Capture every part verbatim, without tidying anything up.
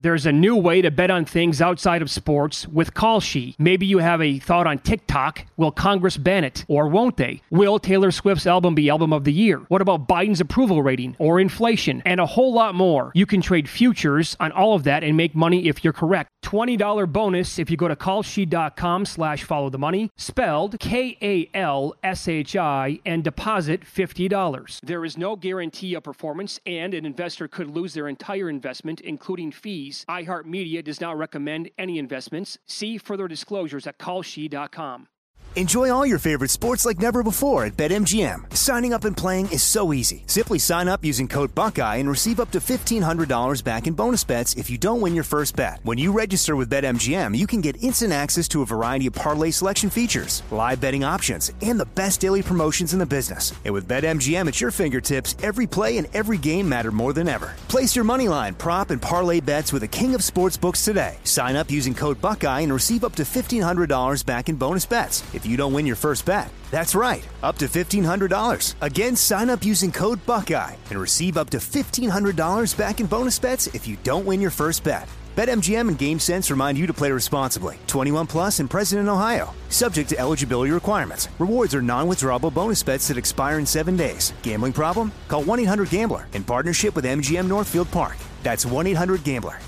There's a new way to bet on things outside of sports with Kalshi. Maybe you have a thought on TikTok. Will Congress ban it? Or won't they? Will Taylor Swift's album be Album of the Year? What about Biden's approval rating? Or inflation? And a whole lot more. You can trade futures on all of that and make money if you're correct. twenty dollars bonus if you go to kalshi.com slash follow the money, spelled K A L S H I, and deposit fifty dollars. There is no guarantee of performance, and an investor could lose their entire investment, including fees. iHeartMedia does not recommend any investments. See further disclosures at kalshi dot com. Enjoy all your favorite sports like never before at BetMGM. Signing up and playing is so easy. Simply sign up using code Buckeye and receive up to fifteen hundred dollars back in bonus bets if you don't win your first bet. When you register with BetMGM, you can get instant access to a variety of parlay selection features, live betting options, and the best daily promotions in the business. And with BetMGM at your fingertips, every play and every game matter more than ever. Place your moneyline, prop, and parlay bets with the king of sportsbooks today. Sign up using code Buckeye and receive up to fifteen hundred dollars back in bonus bets if you don't win your first bet. That's right, up to fifteen hundred dollars. Again, sign up using code Buckeye and receive up to fifteen hundred dollars back in bonus bets if you don't win your first bet. BetMGM and GameSense remind you to play responsibly. twenty-one plus and present in Ohio. Subject to eligibility requirements. Rewards are non-withdrawable bonus bets that expire in seven days. Gambling problem? Call one eight hundred gambler in partnership with M G M Northfield Park. That's one eight hundred gambler.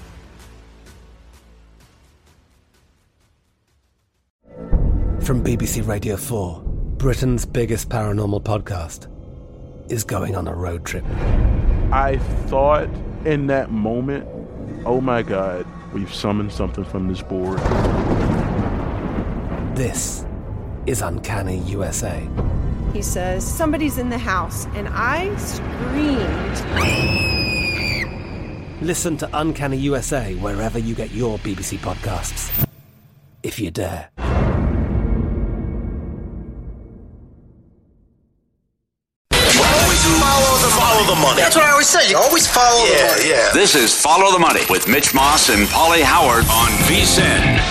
From B B C Radio four, Britain's biggest paranormal podcast is going on a road trip. I thought in that moment, oh my God, we've summoned something from this board. This is Uncanny U S A. He says, somebody's in the house, and I screamed. Listen to Uncanny U S A wherever you get your B B C podcasts, if you dare. Follow the money. That's what I always say. You always follow yeah, the money. Yeah. This is Follow the Money with Mitch Moss and Paulie Howard on V S I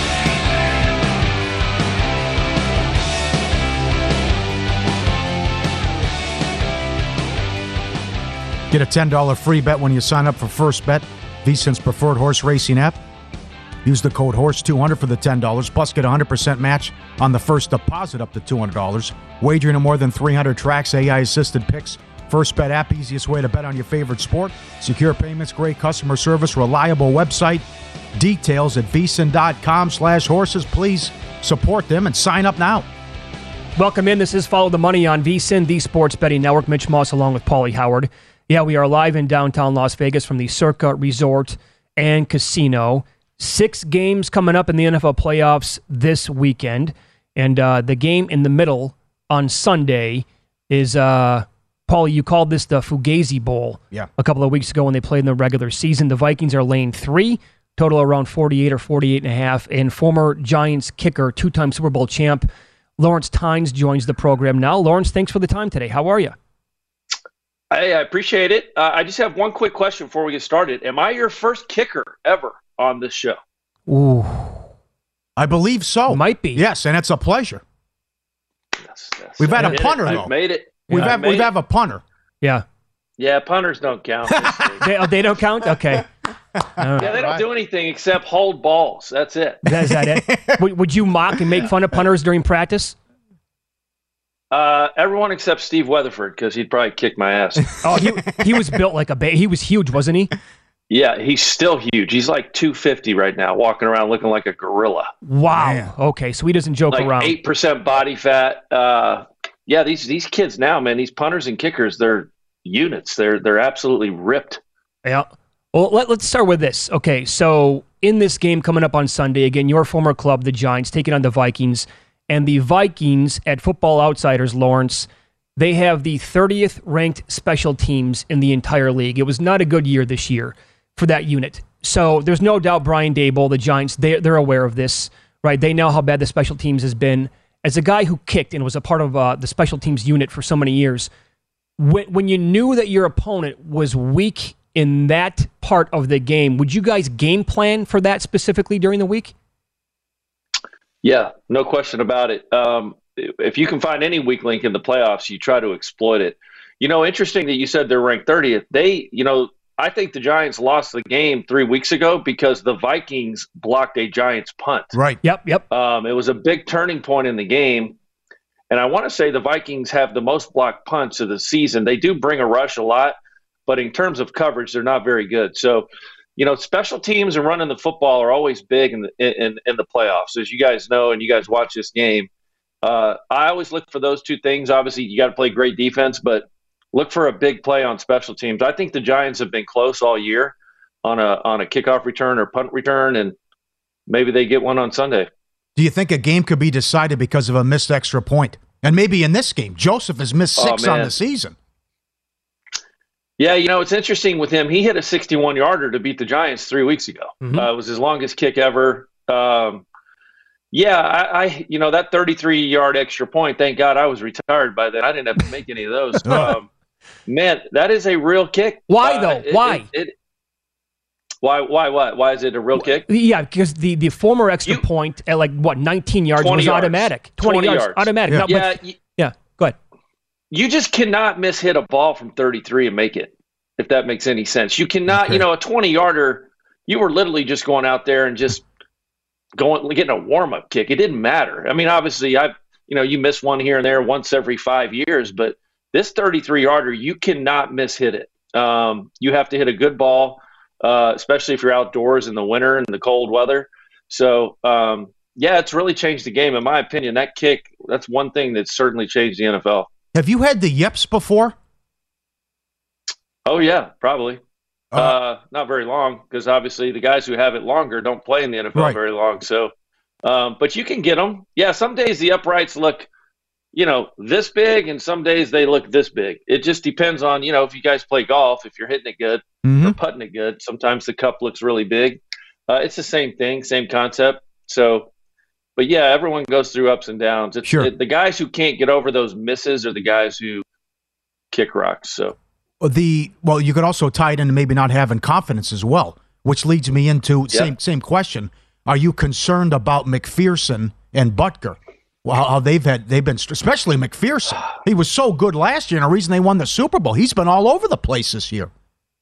N. Get a ten dollars free bet when you sign up for First Bet, V S I N's preferred horse racing app. Use the code horse two hundred for the ten dollars, plus get a one hundred percent match on the first deposit up to two hundred dollars. Wagering on more than three hundred tracks, A I-assisted picks. First Bet app, easiest way to bet on your favorite sport. Secure payments, great customer service, reliable website. Details at V S I N dot com slash horses. Please support them and sign up now. Welcome in. This is Follow the Money on V S I N, the Sports Betting Network. Mitch Moss along with Paulie Howard. Yeah, we are live in downtown Las Vegas from the Circa Resort and Casino. Six games coming up in the N F L playoffs this weekend. And uh, the game in the middle on Sunday is... Uh, Paulie, you called this the Fugazi Bowl yeah. a couple of weeks ago when they played in the regular season. The Vikings are laying three, total around forty-eight or forty-eight and a half, and former Giants kicker, two-time Super Bowl champ, Lawrence Tynes joins the program now. Lawrence, thanks for the time today. How are you? Hey, I appreciate it. Uh, I just have one quick question before we get started. Am I your first kicker ever on this show? Ooh. I believe so. Might be. Yes, and it's a pleasure. That's, that's, We've had I a punter, it. though. I've made it. We've yeah, had we've have a punter. Yeah. Yeah, punters don't count. they, oh, they don't count? Okay. Yeah, they don't do anything except hold balls. That's it. Is that it? would, would you mock and make fun of punters during practice? Uh, everyone except Steve Weatherford, because he'd probably kick my ass. Oh, he he was built like a ba- he was huge, wasn't he? Yeah, he's still huge. He's like two fifty right now, walking around looking like a gorilla. Wow. Man. Okay, so he doesn't joke like around. eight percent body fat. Uh, yeah, these these kids now, man, these punters and kickers, they're units. They're they're absolutely ripped. Yeah. Well, let, let's start with this. Okay, so in this game coming up on Sunday, again, your former club, the Giants, taking on the Vikings. And the Vikings at Football Outsiders, Lawrence, they have the thirtieth ranked special teams in the entire league. It was not a good year this year for that unit. So there's no doubt Brian Daboll, the Giants, they, they're aware of this, right? They know how bad the special teams has been. As a guy who kicked and was a part of uh, the special teams unit for so many years, when, when you knew that your opponent was weak in that part of the game, would you guys game plan for that specifically during the week? Yeah, no question about it. Um, if you can find any weak link in the playoffs, you try to exploit it. You know, interesting that you said they're ranked thirtieth. They, you know, I think the Giants lost the game three weeks ago because the Vikings blocked a Giants punt. Right. Yep, yep. Um, it was a big turning point in the game. And I want to say the Vikings have the most blocked punts of the season. They do bring a rush a lot, but in terms of coverage, they're not very good. So, you know, special teams and running the football are always big in the, in, in the playoffs. As you guys know, and you guys watch this game, uh, I always look for those two things. Obviously, you got to play great defense, but look for a big play on special teams. I think the Giants have been close all year on a on a kickoff return or punt return, and maybe they get one on Sunday. Do you think a game could be decided because of a missed extra point? And maybe in this game, Joseph has missed six oh, on the season. Yeah, you know, it's interesting with him. He hit a sixty-one-yarder to beat the Giants three weeks ago. Mm-hmm. Uh, it was his longest kick ever. Um, yeah, I, I, you know, that thirty-three-yard extra point, thank God I was retired by then. I didn't have to make any of those. um, Man, that is a real kick. Why though? Uh, it, why? It, it, why? Why? What? Why is it a real kick? Yeah, because the, the former extra You, point at like what nineteen yards was yards. automatic. Twenty, twenty yards, yards, automatic. Yeah. No, yeah, but, you, yeah. Go ahead. You just cannot miss hit a ball from thirty-three and make it. If that makes any sense, you cannot. Okay. You know, a twenty-yarder. You were literally just going out there and just going getting a warm-up kick. It didn't matter. I mean, obviously, I've you know you miss one here and there once every five years, but this thirty-three-yarder, you cannot miss-hit it. Um, you have to hit a good ball, uh, especially if you're outdoors in the winter and the cold weather. So, um, yeah, it's really changed the game. In my opinion, that kick, that's one thing that's certainly changed the N F L. Have you had the yips before? Oh, yeah, probably. Uh, Uh, not very long because obviously the guys who have it longer don't play in the N F L Right. very long. So, um, but you can get them. Yeah, some days the uprights look – you know, this big, and some days they look this big. It just depends on, you know, if you guys play golf, if you're hitting it good mm-hmm. or putting it good. Sometimes the cup looks really big. Uh, it's the same thing, same concept. So, but yeah, everyone goes through ups and downs. It's, Sure. it, the guys who can't get over those misses are the guys who kick rocks. So The well, you could also tie it into maybe not having confidence as well, which leads me into Yep. same same question. Are you concerned about McPherson and Butker? Well, how, how they've had they've been, especially McPherson. He was so good last year, and the reason they won the Super Bowl. He's been all over the place this year.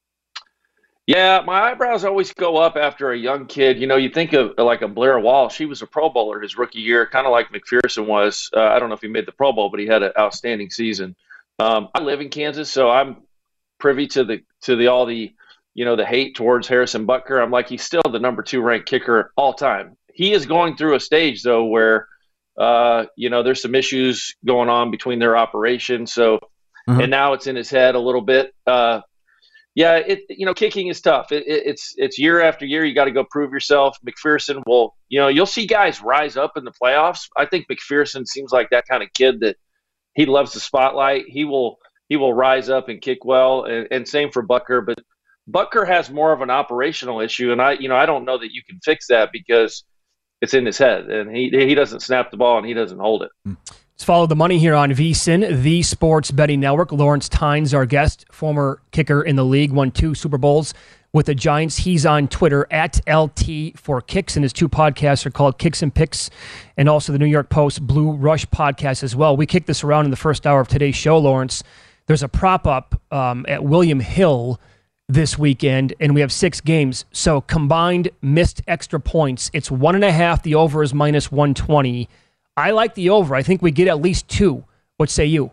yeah, my eyebrows always go up after a young kid. You know, you think of like a Blair Walsh. He was a Pro Bowler his rookie year, kind of like McPherson was. Uh, I don't know if he made the Pro Bowl, but he had an outstanding season. Um, I live in Kansas, so I'm privy to the to the all the you know the hate towards Harrison Butker. I'm like, he's still the number two ranked kicker all time. He is going through a stage though where uh, you know there's some issues going on between their operations. So Mhm. and now it's in his head a little bit. Uh, yeah, it you know kicking is tough. It, it, it's it's year after year. You got to go prove yourself. McPherson will you know you'll see guys rise up in the playoffs. I think McPherson seems like that kind of kid that he loves the spotlight. He will. He will rise up and kick well, and, and same for Butker. But Butker has more of an operational issue, and I, you know, I don't know that you can fix that because it's in his head, and he he doesn't snap the ball and he doesn't hold it. Let's follow the money here on VSiN, the Sports Betting Network. Lawrence Tynes, our guest, former kicker in the league, won two Super Bowls with the Giants. He's on Twitter at L T for Kicks, and his two podcasts are called Kicks and Picks, and also the New York Post Blue Rush podcast as well. We kicked this around in the first hour of today's show, Lawrence. There's a prop-up um, at William Hill this weekend, and we have six games. So combined missed extra points, it's one and a half. The over is minus one twenty. I like the over. I think we get at least two. What say you?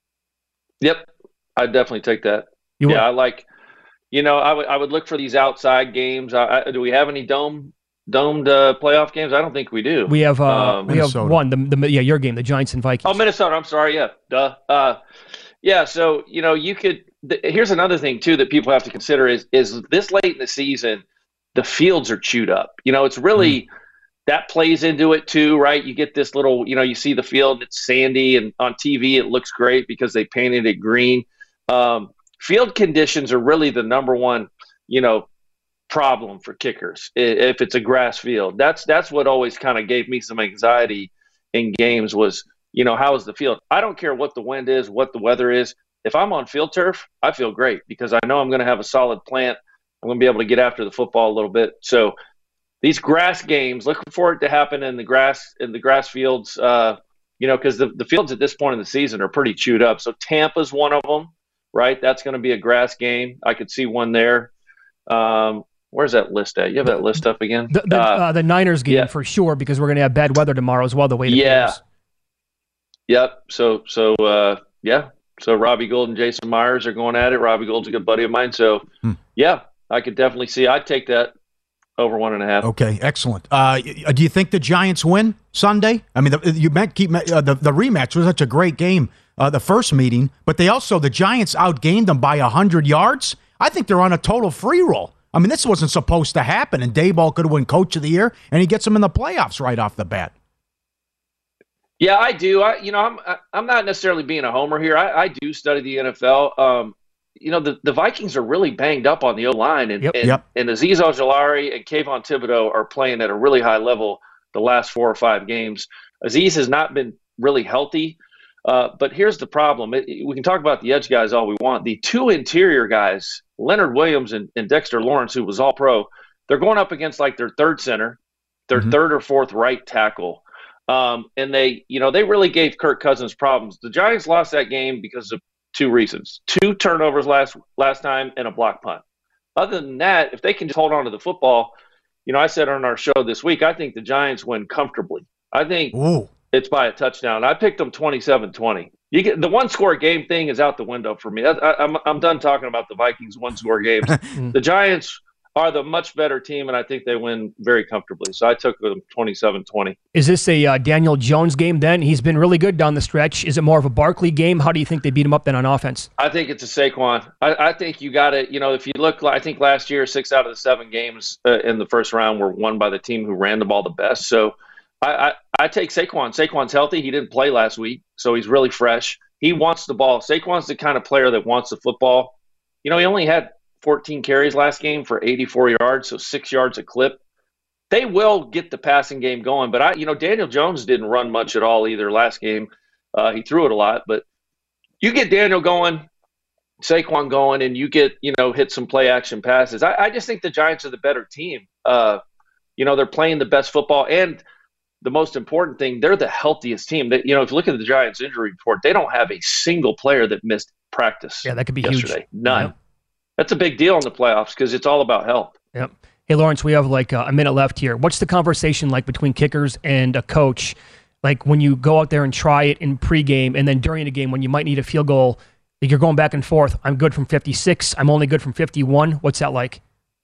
Yep, I'd definitely take that. You would? yeah, I like. You know, I would I would look for these outside games. I, I, do we have any dome domed uh, playoff games? I don't think we do. We have uh, Um, we have Minnesota. one. The, the yeah, your game, the Giants and Vikings. Oh, Minnesota. I'm sorry. Yeah, duh. Uh, yeah. So you know, you could. Th- here's another thing too that people have to consider is is this late in the season, the fields are chewed up. You know, it's really. Mm. That plays into it too, right? You get this little, you know, you see the field, it's sandy, and on T V it looks great because they painted it green. Um, field conditions are really the number one, you know, problem for kickers if it's a grass field. That's that's what always kind of gave me some anxiety in games was, you know, how is the field? I don't care what the wind is, what the weather is. If I'm on field turf, I feel great because I know I'm going to have a solid plant. I'm going to be able to get after the football a little bit. So these grass games, looking for it to happen in the grass in the grass fields, uh, you know, because the, the fields at this point in the season are pretty chewed up. So Tampa's one of them. right? That's going to be a grass game. I could see one there. Um, where's that list at? You have that list up again? The, the, uh, uh, the Niners game yeah. for sure, because we're going to have bad weather tomorrow as well, the way it Yeah. appears. Yep. So, so uh, yeah. So Robbie Gould and Jason Myers are going at it. Robbie Gould's a good buddy of mine. So, hmm. yeah, I could definitely see. I'd take that over one and a half. Okay, excellent. Uh, do you think the Giants win Sunday? I mean, the, you meant keep uh, the the rematch was such a great game, uh, the first meeting, but they also the Giants outgained them by a hundred yards. I think they're on a total free roll. I mean, this wasn't supposed to happen, and Daboll could win Coach of the Year, and he gets them in the playoffs right off the bat. Yeah, I do. I, you know, I'm I'm not necessarily being a homer here. I, I do study the N F L. Um, you know, the, the Vikings are really banged up on the O-line, and, yep, and, yep. and Azeez Ojulari and Kayvon Thibodeau are playing at a really high level the last four or five games. Azeez has not been really healthy, uh, but here's the problem. It, we can talk about the edge guys all we want. The two interior guys, Leonard Williams and, and Dexter Lawrence, who was all pro, they're going up against like their third center, their mm-hmm. third or fourth right tackle. Um, and they, you know, they really gave Kirk Cousins problems. The Giants lost that game because of two reasons: two turnovers last last time and a block punt. Other than that, if they can just hold on to the football, you know, I said on our show this week, I think the Giants win comfortably. I think Ooh. It's by a touchdown. I picked them twenty-seven twenty. You get the one score game thing is out the window for me. I, I, I'm I'm done talking about the Vikings one score games. The Giants are the much better team, and I think they win very comfortably. So I took them twenty-seven twenty. Is this a uh, Daniel Jones game then? He's been really good down the stretch. Is it more of a Barkley game? How do you think they beat him up then on offense? I think it's a Saquon. I, I think you got to, you know, if you look, I think last year, six out of the seven games uh, in the first round were won by the team who ran the ball the best. So I, I, I take Saquon. Saquon's healthy. He didn't play last week, so he's really fresh. He wants the ball. Saquon's the kind of player that wants the football. You know, he only had fourteen carries last game for eighty-four yards, so six yards a clip. They will get the passing game going, but I, you know, Daniel Jones didn't run much at all either last game. Uh, he threw it a lot, but you get Daniel going, Saquon going, and you get, you know, hit some play action passes. I, I just think the Giants are the better team. Uh, you know, they're playing the best football, and the most important thing, they're the healthiest team. That, you know, if you look at the Giants injury report, they don't have a single player that missed practice. Yeah, that could be yesterday. huge. None. Yeah. That's a big deal in the playoffs because it's all about health. Yep. Hey, Lawrence, we have like a minute left here. What's the conversation like between kickers and a coach? Like when you go out there and try it in pregame and then during the game when you might need a field goal, you're going back and forth. I'm good from fifty-six. I'm only good from fifty-one. What's that like?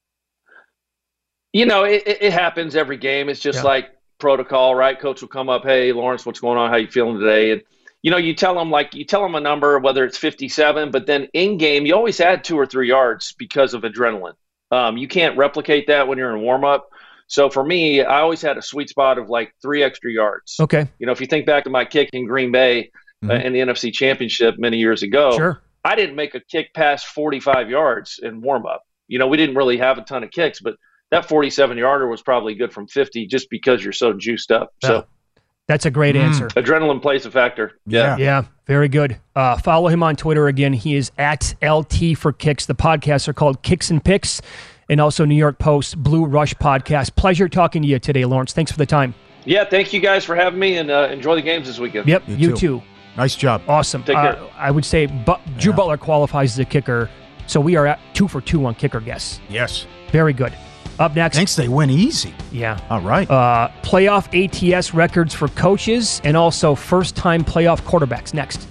You know, it, it happens every game. It's just yeah. like protocol, right? Coach will come up, hey, Lawrence, what's going on? How you feeling today? And you know, you tell them like you tell them a number, whether it's fifty-seven, but then in game, you always add two or three yards because of adrenaline. Um, you can't replicate that when you're in warm up. So for me, I always had a sweet spot of like three extra yards. Okay. You know, if you think back to my kick in Green Bay mm-hmm. uh, in the N F C Championship many years ago, sure. I didn't make a kick past forty-five yards in warm up. You know, we didn't really have a ton of kicks, but that forty-seven yarder was probably good from fifty just because you're so juiced up. Yeah. So. That's a great answer. Mm. Adrenaline plays a factor. Yeah. Yeah, very good. Uh, follow him on Twitter again. He is at L T for Kicks. The podcasts are called Kicks and Picks, and also New York Post Blue Rush podcast. Pleasure talking to you today, Lawrence. Thanks for the time. Yeah, thank you guys for having me, and uh, enjoy the games this weekend. Yep, you, you too. too. Nice job. Awesome. Take care. Uh, I would say but Drew yeah. Butler qualifies as a kicker, so we are at two for two on kicker guess. Yes. Very good. Up next. Thinks they win easy. Yeah. All right. Uh, playoff A T S records for coaches and also first-time playoff quarterbacks. Next.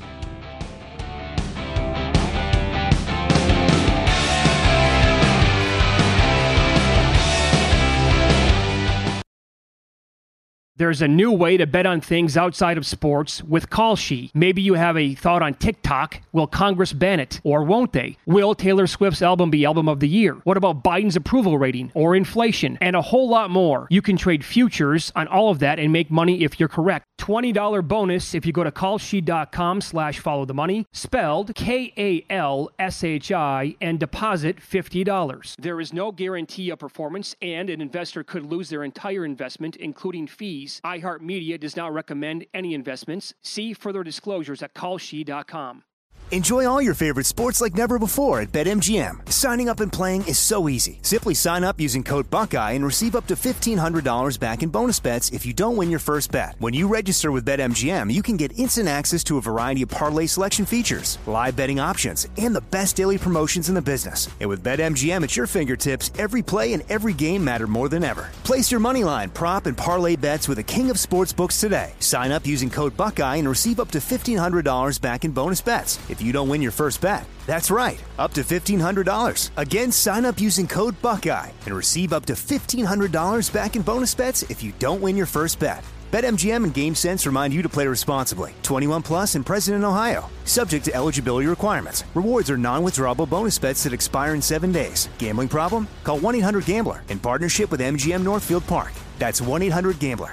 There's a new way to bet on things outside of sports with Kalshi. Maybe you have a thought on TikTok. Will Congress ban it? Or won't they? Will Taylor Swift's album be album of the year? What about Biden's approval rating or inflation? And a whole lot more. You can trade futures on all of that and make money if you're correct. twenty dollars bonus if you go to kalshi.com slash follow the money, spelled K A L S H I, and deposit fifty dollars. There is no guarantee of performance, and an investor could lose their entire investment, including fees. iHeartMedia does not recommend any investments. See further disclosures at kalshi dot com. Enjoy all your favorite sports like never before at BetMGM. Signing up and playing is so easy. Simply sign up using code Buckeye and receive up to fifteen hundred dollars back in bonus bets if you don't win your first bet. When you register with BetMGM, you can get instant access to a variety of parlay selection features, live betting options, and the best daily promotions in the business. And with BetMGM at your fingertips, every play and every game matter more than ever. Place your moneyline, prop, and parlay bets with the king of sportsbooks today. Sign up using code Buckeye and receive up to fifteen hundred dollars back in bonus bets if you don't win your first bet. That's right, up to fifteen hundred dollars. Again, sign up using code Buckeye and receive up to fifteen hundred dollars back in bonus bets if you don't win your first bet. BetMGM and GameSense remind you to play responsibly. twenty-one plus and present in Ohio. Subject to eligibility requirements. Rewards are non-withdrawable bonus bets that expire in seven days. Gambling problem? Call one eight hundred gambler in partnership with M G M Northfield Park. That's one eight hundred gambler.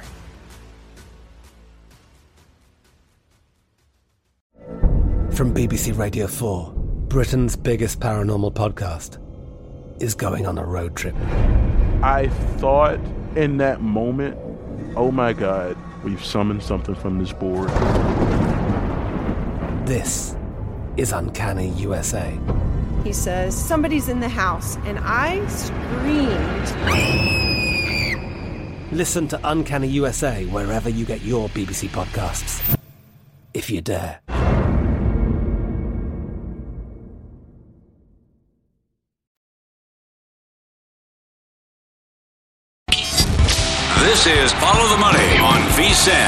From B B C Radio four, Britain's biggest paranormal podcast is going on a road trip. I thought in that moment, oh my God, we've summoned something from this board. This is Uncanny U S A. He says, somebody's in the house, and I screamed. Listen to Uncanny U S A wherever you get your B B C podcasts, if you dare. This is Follow the Money on VSiN.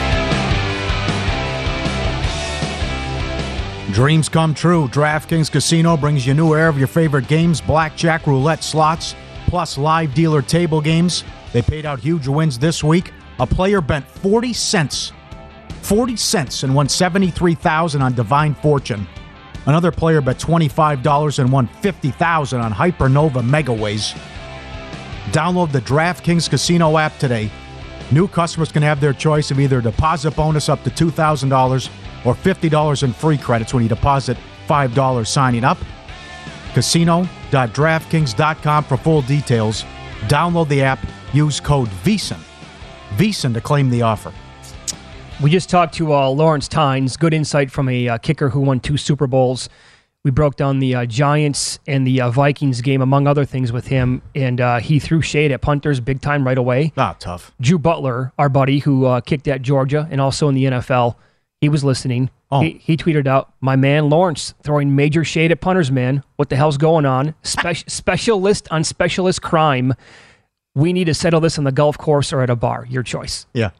Dreams come true. DraftKings Casino brings you new air of your favorite games, blackjack, roulette, slots, plus live dealer table games. They paid out huge wins this week. A player bet forty cents. forty cents and won seventy-three thousand dollars on Divine Fortune. Another player bet twenty-five dollars and won fifty thousand dollars on Hypernova Megaways. Download the DraftKings Casino app today. New customers can have their choice of either a deposit bonus up to two thousand dollars or fifty dollars in free credits when you deposit five dollars signing up. casino dot draftkings dot com for full details. Download the app. Use code VSiN. VSiN to claim the offer. We just talked to uh, Lawrence Tynes. Good insight from a uh, kicker who won two Super Bowls. We broke down the uh, Giants and the uh, Vikings game, among other things, with him, and uh, he threw shade at punters big time right away. Ah, tough. Drew Butler, our buddy, who uh, kicked at Georgia and also in the N F L, he was listening. Oh. He, he tweeted out, "My man Lawrence throwing major shade at punters, man. What the hell's going on? Spe- specialist on specialist crime. We need to settle this on the golf course or at a bar. Your choice." Yeah.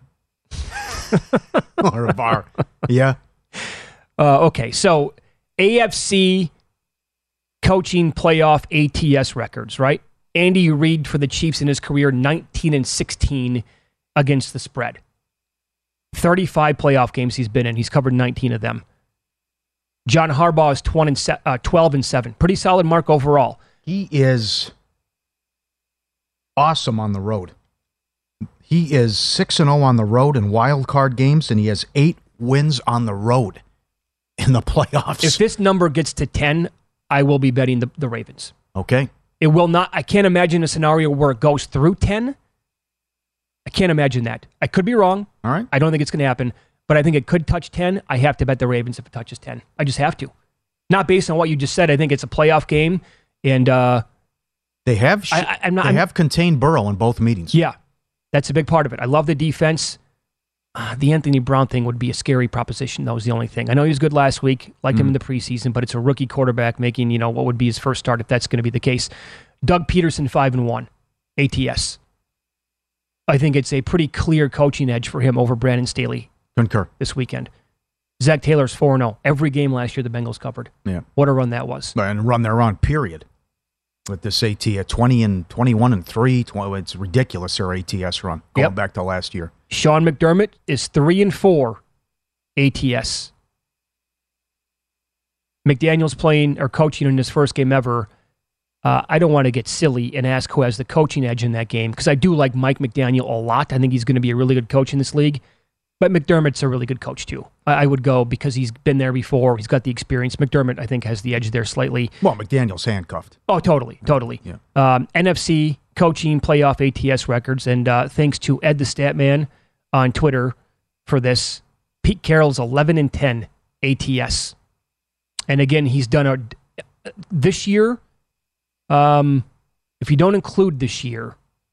Or a bar. Yeah. Uh, okay, so A F C coaching playoff A T S records, right? Andy Reid for the Chiefs in his career, nineteen and sixteen against the spread. thirty-five playoff games he's been in. He's covered nineteen of them. John Harbaugh is twelve and seven. Pretty solid mark overall. He is awesome on the road. He is six and oh on the road in wild card games, and he has eight wins on the road in the playoffs. If this number gets to ten, I will be betting the, the Ravens. Okay. It will not. I can't imagine a scenario where it goes through ten. I can't imagine that. I could be wrong. All right. I don't think it's going to happen, but I think it could touch ten. I have to bet the Ravens if it touches ten. I just have to. Not based on what you just said. I think it's a playoff game, and uh, they have sh- I, I'm not, they I'm, have contained Burrow in both meetings. Yeah, that's a big part of it. I love the defense. Uh, the Anthony Brown thing would be a scary proposition. That was the only thing. I know he was good last week, liked mm. him in the preseason, but it's a rookie quarterback making, you know, what would be his first start if that's going to be the case. Doug Peterson, five and one, A T S. I think it's a pretty clear coaching edge for him over Brandon Staley. Concur. This weekend. Zach Taylor's four and oh. Every game last year the Bengals covered. Yeah. What a run that was. And run their run, period. With this A T S, twenty and twenty-one and three, twenty, it's ridiculous, their A T S run, going yep. back to last year. Sean McDermott is three and four A T S. McDaniel's playing or coaching in his first game ever. Uh, I don't want to get silly and ask who has the coaching edge in that game, because I do like Mike McDaniel a lot. I think he's going to be a really good coach in this league. But McDermott's a really good coach, too. I would go because he's been there before. He's got the experience. McDermott, I think, has the edge there slightly. Well, McDaniel's handcuffed. Oh, totally, totally. Yeah. Um, N F C coaching playoff A T S records, and uh, thanks to Ed the Statman on Twitter for this, Pete Carroll's eleven and ten A T S. And again, he's done a this year. Um, if you don't include this year,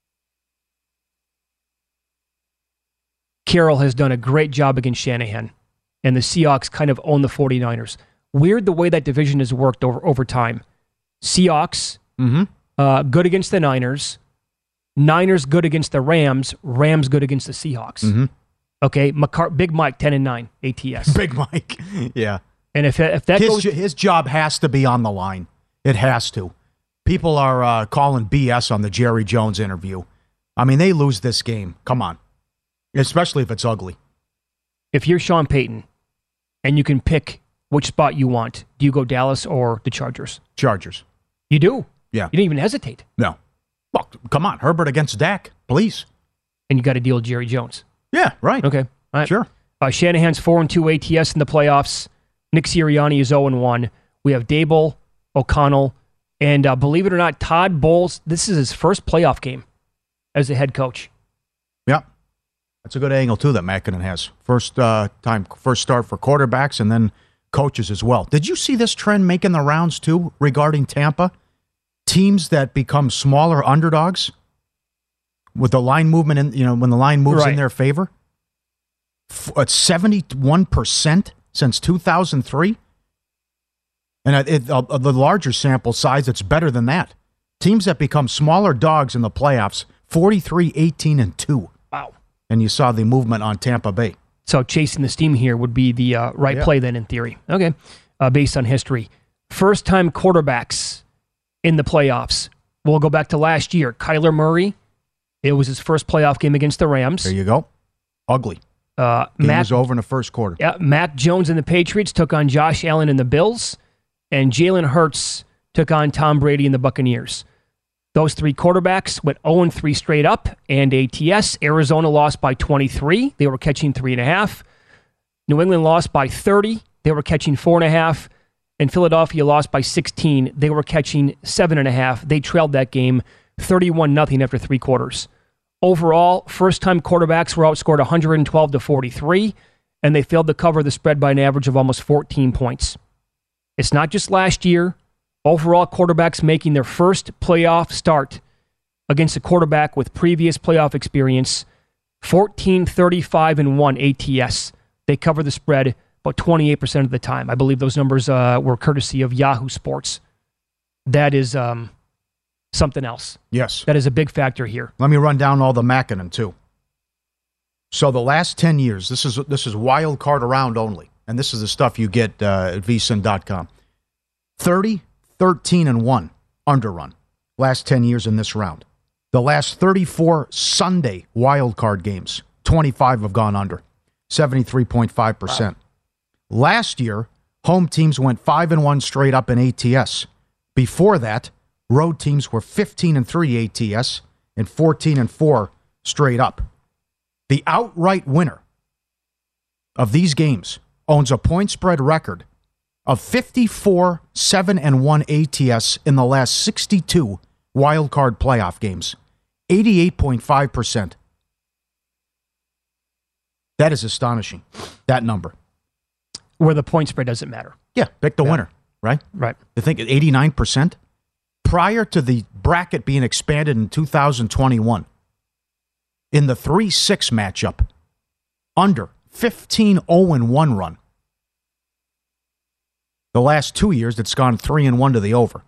Carroll has done a great job against Shanahan, and the Seahawks kind of own the 49ers. Weird the way that division has worked over, over time. Seahawks, mm-hmm. uh, good against the Niners. Niners good against the Rams. Rams good against the Seahawks. Mm-hmm. Okay, McCart- Big Mike, ten and nine, A T S. Big Mike, yeah. And if if that his, goes... his job has to be on the line. It has to. People are uh, calling B S on the Jerry Jones interview. I mean, they lose this game. Come on. Especially if it's ugly. If you're Sean Payton and you can pick which spot you want, do you go Dallas or the Chargers? Chargers. You do? Yeah. You didn't even hesitate. No. Well, come on. Herbert against Dak, please. And you got to deal with Jerry Jones. Yeah, right. Okay. All right. Sure. Uh, Shanahan's four and two A T S in the playoffs. Nick Sirianni is oh and one. We have Dable, O'Connell, and uh, believe it or not, Todd Bowles. This is his first playoff game as a head coach. Yeah. That's a good angle, too, that Mackinnon has. First uh, time, first start for quarterbacks and then coaches as well. Did you see this trend making the rounds, too, regarding Tampa? Teams that become smaller underdogs with the line movement, in, you know, when the line moves right. in their favor? It's seventy-one percent since two thousand three. And it, uh, the larger sample size, it's better than that. Teams that become smaller dogs in the playoffs, forty-three, eighteen, and two. Wow. And you saw the movement on Tampa Bay. So chasing the steam here would be the uh, right yeah. play then in theory. Okay. Uh, based on history. First-time quarterbacks in the playoffs. We'll go back to last year. Kyler Murray. It was his first playoff game against the Rams. There you go. Ugly. Uh, game Mac, was over in the first quarter. Yeah, Mac Jones and the Patriots took on Josh Allen and the Bills. And Jalen Hurts took on Tom Brady and the Buccaneers. Those three quarterbacks went oh and three straight up and A T S. Arizona lost by twenty-three. They were catching three and a half. New England lost by thirty. They were catching four and a half. And Philadelphia lost by sixteen. They were catching seven and a half. They trailed that game thirty-one nothing after three quarters. Overall, first-time quarterbacks were outscored one twelve to forty-three, and they failed to cover the spread by an average of almost fourteen points. It's not just last year. Overall, quarterbacks making their first playoff start against a quarterback with previous playoff experience, fourteen, thirty-five, and one A T S. They cover the spread about twenty-eight percent of the time. I believe those numbers uh, were courtesy of Yahoo Sports. That is um, something else. Yes. That is a big factor here. Let me run down all the Mackinnon, too. So the last ten years, this is this is wild card around only, and this is the stuff you get uh, at V S I N dot com. thirty, thirteen, and one underrun last ten years in this round. The last thirty-four Sunday wild card games, twenty-five have gone under, seventy-three point five percent. Wow. Last year, home teams went five and one straight up in A T S. Before that, road teams were fifteen and three A T S and fourteen and four straight up. The outright winner of these games owns a point spread record of fifty-four, seven, and one A T S in the last sixty-two wild card playoff games. eighty-eight point five percent. That is astonishing, that number. Where the point spread doesn't matter. Yeah, pick the yeah. winner, right? Right. You think eighty-nine percent? Prior to the bracket being expanded in two thousand twenty-one, in the three six matchup, under fifteen oh and one run. The last two years, it's gone three and one to the over.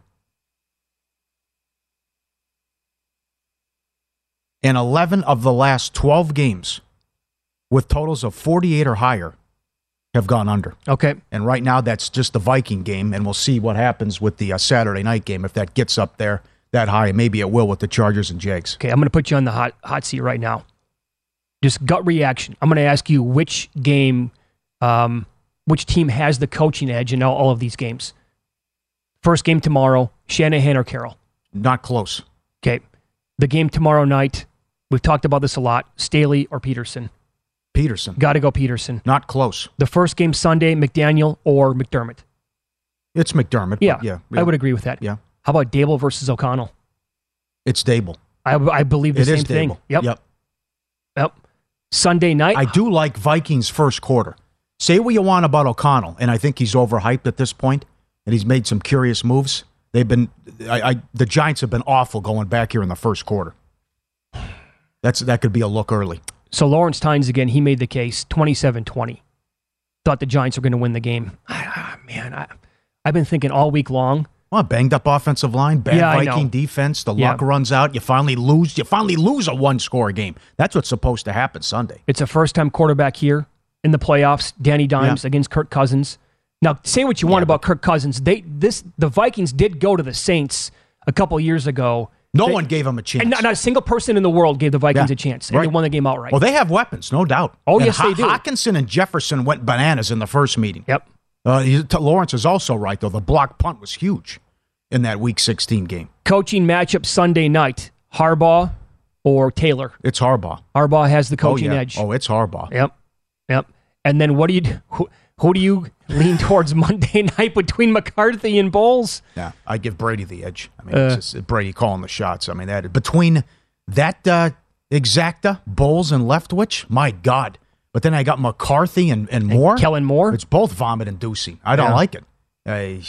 And eleven of the last twelve games, with totals of forty-eight or higher, have gone under. Okay. And right now, that's just the Viking game, and we'll see what happens with the uh, Saturday night game. If that gets up there that high, maybe it will with the Chargers and Jags. Okay, I'm going to put you on the hot hot seat right now. Just gut reaction. I'm going to ask you which game, um, which team has the coaching edge in all, all of these games. First game tomorrow, Shanahan or Carroll? Not close. Okay. The game tomorrow night, we've talked about this a lot, Staley or Peterson? Peterson. Got to go Peterson. Not close. The first game Sunday, McDaniel or McDermott? It's McDermott. Yeah, yeah, yeah, I would agree with that. Yeah. How about Dable versus O'Connell? It's Dable. I, I believe the it same is thing. Dable. Yep. Yep. Yep. Sunday night. I do like Vikings first quarter. Say what you want about O'Connell, and I think he's overhyped at this point. and he's made some curious moves. They've been, I, I, the Giants have been awful going back here in the first quarter. That's that could be a look early. So Lawrence Tynes again, he made the case, twenty-seven twenty. Thought the Giants were going to win the game. Ah, man, I, I've been thinking all week long. Well, banged up offensive line, bad yeah, Viking defense, the yeah. luck runs out, you finally lose, you finally lose a one-score game. That's what's supposed to happen Sunday. It's a first-time quarterback here in the playoffs, Danny Dimes yeah. against Kirk Cousins. Now, say what you want yeah, about Kirk Cousins. They this the Vikings did go to the Saints a couple years ago. No they, one gave them a chance. And not, not a single person in the world gave the Vikings yeah, a chance, and right. they won the game outright. Well, they have weapons, no doubt. Oh, and yes, Ho- they do. Hawkinson and Jefferson went bananas in the first meeting. Yep. Uh, he, Lawrence is also right, though. The block punt was huge in that Week sixteen game. Coaching matchup Sunday night, Harbaugh or Taylor? It's Harbaugh. Harbaugh has the coaching oh, yeah. edge. Oh, it's Harbaugh. Yep, yep. And then what do you do? Who, who do you lean towards Monday night between McCarthy and Bowles? Yeah, I give Brady the edge. I mean, Uh, it's just Brady calling the shots. I mean, that between that uh, exacta, Bowles and Leftwich, my God. But then I got McCarthy and, and Moore. And Kellen Moore? It's both vomit-inducing. I don't Yeah. like it. I,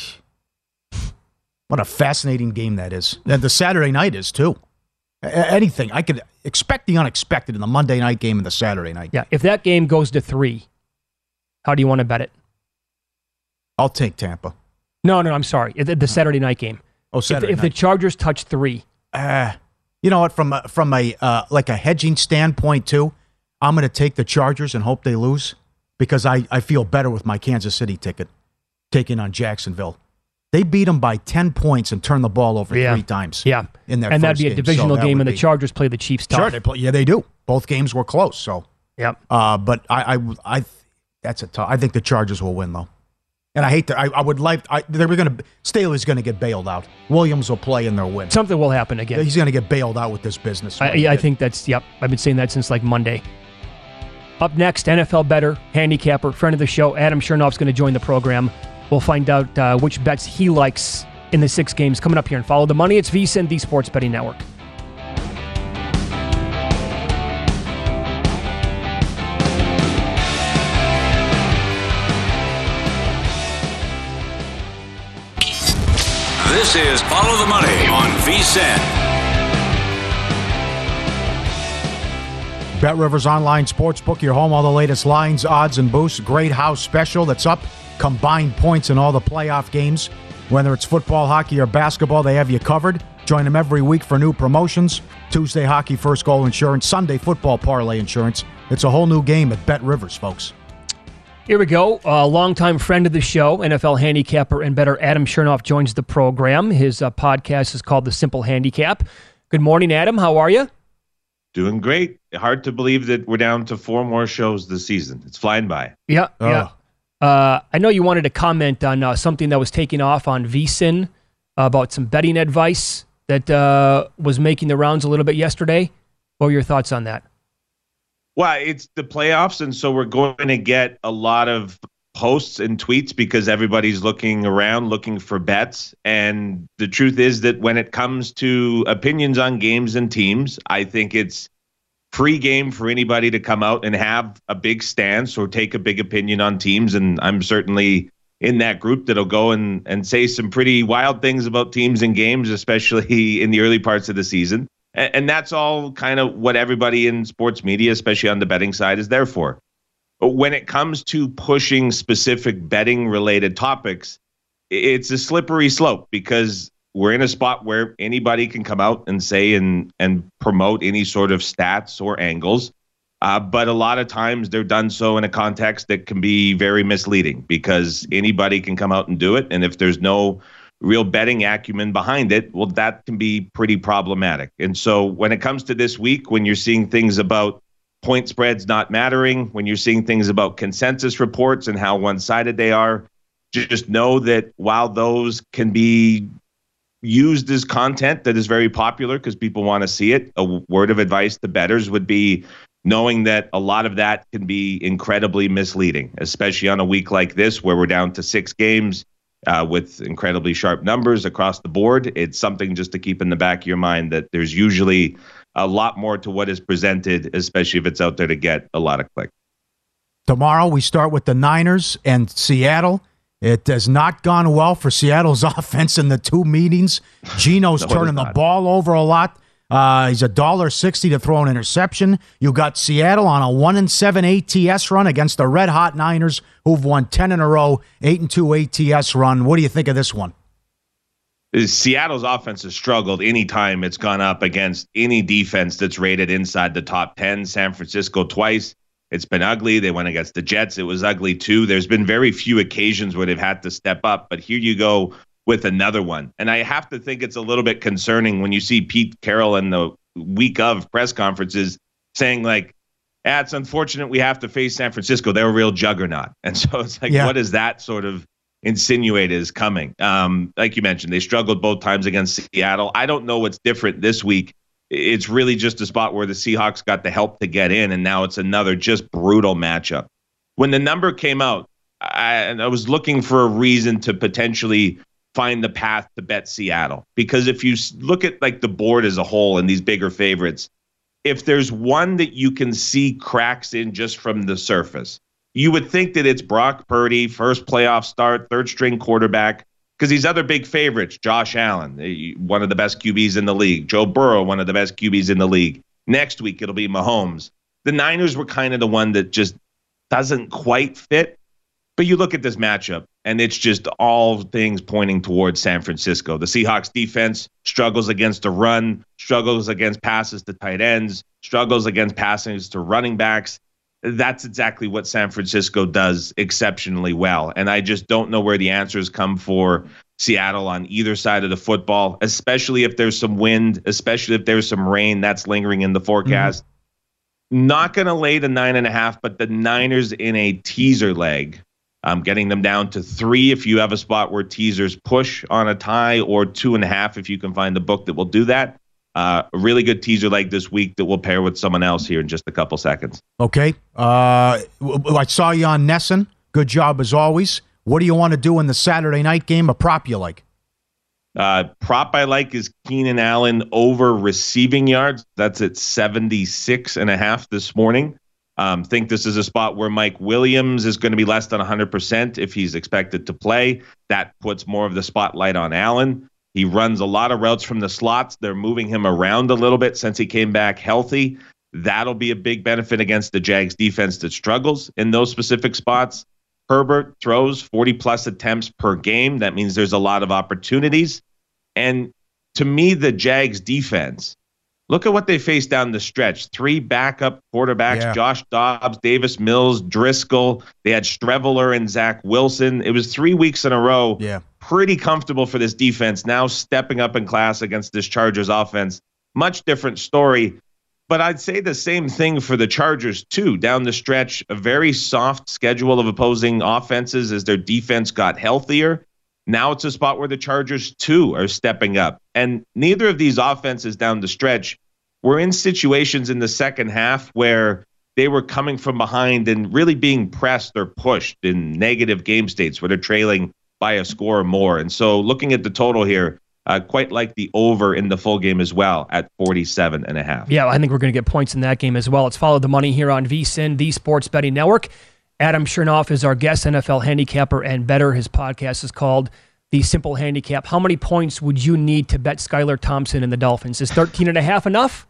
what a fascinating game that is. And the Saturday night is, too. A- anything. I could expect the unexpected in the Monday night game and the Saturday night Yeah, if that game goes to three, how do you want to bet it? I'll take Tampa. No, no, I'm sorry. The, the Saturday night game. Oh, If, Saturday if night. the Chargers touch three. Uh, you know what? From a, from a uh, like a hedging standpoint too, I'm going to take the Chargers and hope they lose because I, I feel better with my Kansas City ticket taking on Jacksonville. They beat them by ten points and turned the ball over Yeah. three times. Yeah, in their and that'd first be a game. divisional So that game, would and the be- Chargers play the Chiefs tough. Sure, they play, yeah, they do. Both games were close. So, Yep. uh, but I, I, I, that's a tough. I think the Chargers will win though. And I hate that. I, I would like. I, they were going to. Staley's going to get bailed out. Williams will play and they'll win. Something will happen again. He's going to get bailed out with this business. I, I think that's, yep, I've been saying that since like Monday. Up next, N F L bettor, handicapper, friend of the show, Adam Chernoff's going to join the program. We'll find out uh, which bets he likes in the six games coming up here and Follow the Money. It's VSiN, the Sports Betting Network. This is Follow the Money on VSiN. Bet Rivers Online Sportsbook, your home, all the latest lines, odds, and boosts. Great house special that's up. Combined points in all the playoff games. Whether it's football, hockey, or basketball, they have you covered. Join them every week for new promotions. Tuesday, hockey, first goal insurance. Sunday, football parlay insurance. It's a whole new game at Bet Rivers, folks. Here we go. A longtime friend of the show, N F L handicapper and bettor Adam Chernoff joins the program. His uh, podcast is called The Simple Handicap. Good morning, Adam. How are you? Doing great. Hard to believe that we're down to four more shows this season. It's flying by. Yeah, Oh. yeah. Uh, I know you wanted to comment on uh, something that was taking off on VSiN uh, about some betting advice that uh, was making the rounds a little bit yesterday. What were your thoughts on that? Well, it's the playoffs, and so we're going to get a lot of posts and tweets because everybody's looking around, looking for bets. And the truth is that when it comes to opinions on games and teams, I think it's free game for anybody to come out and have a big stance or take a big opinion on teams. And I'm certainly in that group that'll go and, and say some pretty wild things about teams and games, especially in the early parts of the season. And, and that's all kind of what everybody in sports media, especially on the betting side, is there for. But when it comes to pushing specific betting related topics, it's a slippery slope because we're in a spot where anybody can come out and say and and promote any sort of stats or angles. Uh, but a lot of times they're done so in a context that can be very misleading because anybody can come out and do it. And if there's no real betting acumen behind it, well, that can be pretty problematic. And so when it comes to this week, when you're seeing things about point spreads not mattering, when you're seeing things about consensus reports and how one-sided they are, just know that while those can be used as content that is very popular because people want to see it, a word of advice to bettors would be knowing that a lot of that can be incredibly misleading, especially on a week like this where we're down to six games uh, with incredibly sharp numbers across the board. It's something just to keep in the back of your mind that there's usually a lot more to what is presented, especially if it's out there to get a lot of clicks. Tomorrow we start with the Niners and Seattle. It has not gone well for Seattle's offense in the two meetings. Geno's No, turning the ball over a lot. Uh, he's a one dollar sixty to throw an interception. You got Seattle on a one and seven A T S run against the red-hot Niners, who've won ten in a row, eight and two A T S run. What do you think of this one? Seattle's offense has struggled anytime it's gone up against any defense that's rated inside the top ten. San Francisco twice. It's been ugly. They went against the Jets. It was ugly too. There's been very few occasions where they've had to step up, but here you go with another one. And I have to think it's a little bit concerning when you see Pete Carroll in the week of press conferences saying like, ah, it's unfortunate we have to face San Francisco. They're a real juggernaut. And so it's like, yeah. What does that sort of insinuate is coming? Um, like you mentioned, they struggled both times against Seattle. I don't know what's different this week. It's really just a spot where the Seahawks got the help to get in, and now it's another just brutal matchup. When the number came out, I, I was looking for a reason to potentially find the path to bet Seattle. Because if you look at like the board as a whole and these bigger favorites, if there's one that you can see cracks in just from the surface, you would think that it's Brock Purdy, first playoff start, third string quarterback, because these other big favorites, Josh Allen, one of the best Q Bs in the league, Joe Burrow, one of the best Q Bs in the league. Next week, it'll be Mahomes. The Niners were kind of the one that just doesn't quite fit. But you look at this matchup, and it's just all things pointing towards San Francisco. The Seahawks defense struggles against a run, struggles against passes to tight ends, struggles against passes to running backs. That's exactly what San Francisco does exceptionally well. And I just don't know where the answers come for Seattle on either side of the football, especially if there's some wind, especially if there's some rain that's lingering in the forecast. Mm-hmm. Not going to lay the nine and a half, but the Niners in a teaser leg. I'm getting them down to three if you have a spot where teasers push on a tie, or two and a half if you can find a book that will do that. Uh, a really good teaser leg this week that we'll pair with someone else here in just a couple seconds. Okay. Uh, I saw you on Nesson. Good job as always. What do you want to do in the Saturday night game? A prop you like? Uh, prop I like is Keenan Allen over receiving yards. That's at seventy-six and a half this morning. Um, think this is a spot where Mike Williams is going to be less than one hundred percent if he's expected to play. That puts more of the spotlight on Allen. He runs a lot of routes from the slots. They're moving him around a little bit since he came back healthy. That'll be a big benefit against the Jags defense that struggles in those specific spots. Herbert throws forty plus attempts per game. That means there's a lot of opportunities. And to me, the Jags defense, look at what they faced down the stretch. Three backup quarterbacks, yeah. Josh Dobbs, Davis Mills, Driscoll. They had Streveler and Zach Wilson. It was three weeks in a row. Yeah. Pretty comfortable for this defense. Now stepping up in class against this Chargers offense. Much different story. But I'd say the same thing for the Chargers, too. Down the stretch, a very soft schedule of opposing offenses as their defense got healthier. Now it's a spot where the Chargers, too, are stepping up. And neither of these offenses down the stretch were in situations in the second half where they were coming from behind and really being pressed or pushed in negative game states where they're trailing by a score or more. And so looking at the total here, uh, quite like the over in the full game as well at forty-seven and a half. Yeah, I think we're going to get points in that game as well. Let's follow the money here on V S I N, the Sports Betting Network. Adam Chernoff is our guest N F L handicapper and bettor. His podcast is called The Simple Handicap. How many points would you need to bet Skylar Thompson and the Dolphins? Is thirteen and a half enough?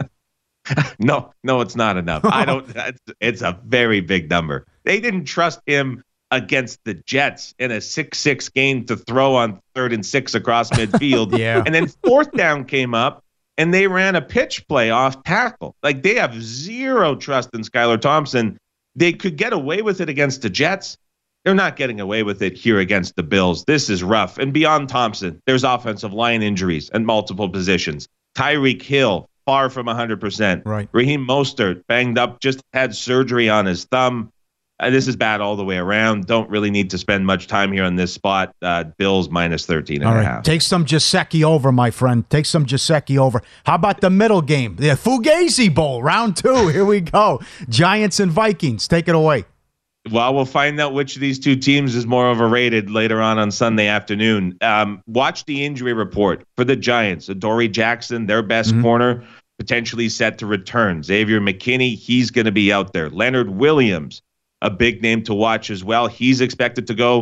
no, no, it's not enough. I don't. It's, it's a very big number. They didn't trust him against the Jets in a six six game to throw on third and six across midfield. Yeah. And then fourth down came up and they ran a pitch play off tackle. Like, they have zero trust in Skylar Thompson. They could get away with it against the Jets. They're not getting away with it here against the Bills. This is rough. And beyond Thompson, there's offensive line injuries at multiple positions. Tyreek Hill, far from one hundred percent. Right. Raheem Mostert, banged up, just had surgery on his thumb. Uh, this is bad all the way around. Don't really need to spend much time here on this spot. Uh, Bills minus thirteen and all a right. half. Take some Giuseppe over, my friend. Take some Giuseppe over. How about the middle game? The Fugazi Bowl, round two. Here we go. Giants and Vikings. Take it away. Well, we'll find out which of these two teams is more overrated later on on Sunday afternoon. Um, watch the injury report for the Giants. Adoree Jackson, their best mm-hmm. corner, potentially set to return. Xavier McKinney, he's going to be out there. Leonard Williams, a big name to watch as well. He's expected to go.